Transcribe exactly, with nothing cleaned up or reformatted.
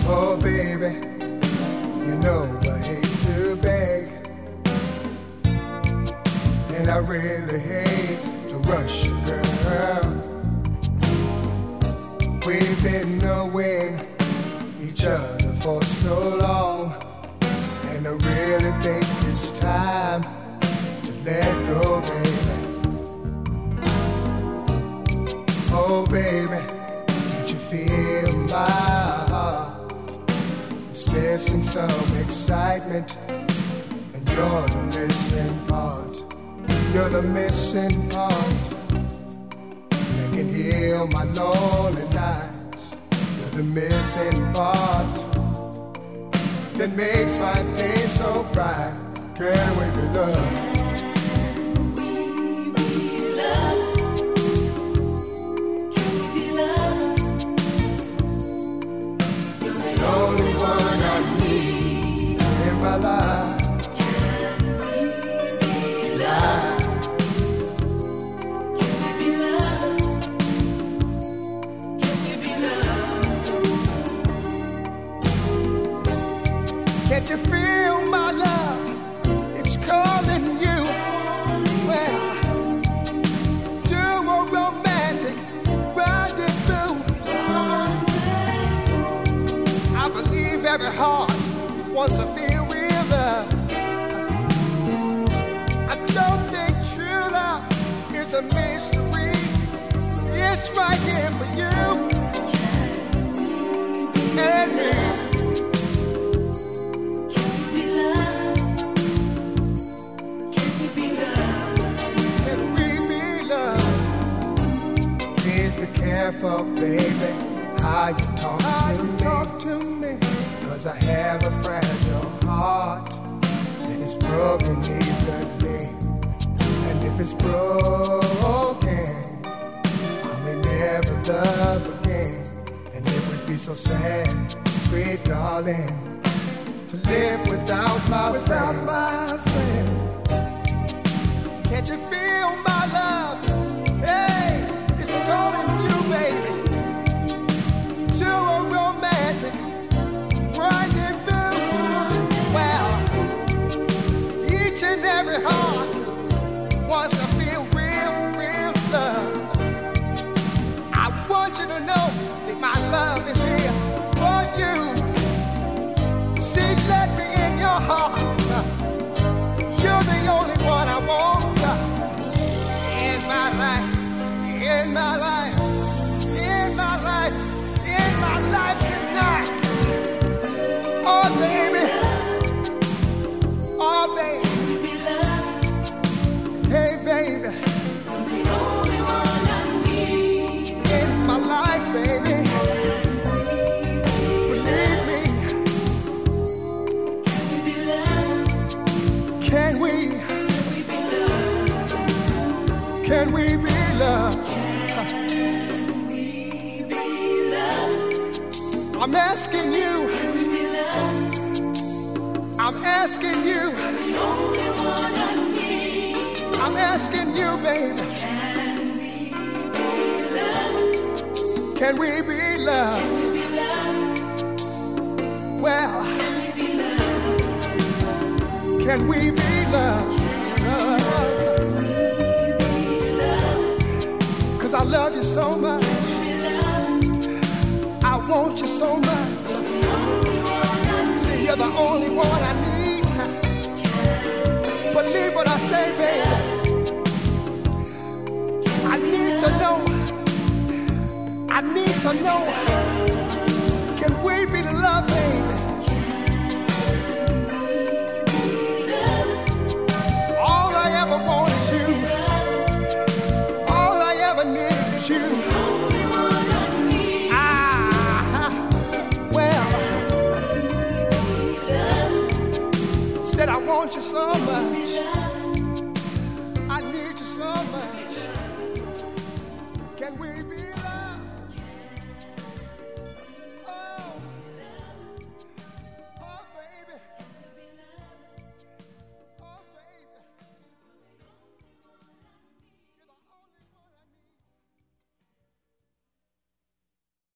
Oh baby, you know I hate to beg, and I really hate to rush you, girl. We've been knowing each other for so long, and I really think it's time to let go, baby. Oh baby, can't you feel my heart? It's missing some excitement, and you're the missing part. You're the missing part. You can heal my lonely nights. You're the missing part that makes my day so bright. Can we be loved? Can't you feel my love? It's calling you. Well, to a romantic rendezvous. I believe every heart wants to feel real love. I don't think true love is a mystery. It's right here for you and me. Careful, baby, how you talk, how to, you me. talk to me. Cause I have a fragile heart, and it's broken easily. And if it's broken, I may never love again. And it would be so sad, sweet darling, to live without my without friend. my friend. Can't you feel my love? Hey, it's calling you, baby, to a romantic rendezvous. Well, each and every heart wants to feel real, real love. I want you to know that my love is here for you. See, let me in your heart. You're the only one I want in my life. In my life, in my life, in my life tonight. Oh, baby, oh, baby, hey, baby, you're the only one I need in my life, baby. Believe me. Can we be loved? Can we be loved? Can we be loved? I'm asking you. I'm asking you. The only one I need. I'm asking you, baby. Can we be loved? Can we be loved? Well, can we be loved? Cause I love you so much. I want you so much. See, you're the only one I need. Believe what I say, baby. I need to know. I need to know. Can we be the love, baby? All I ever want is you. All I ever need is you. I want you so much.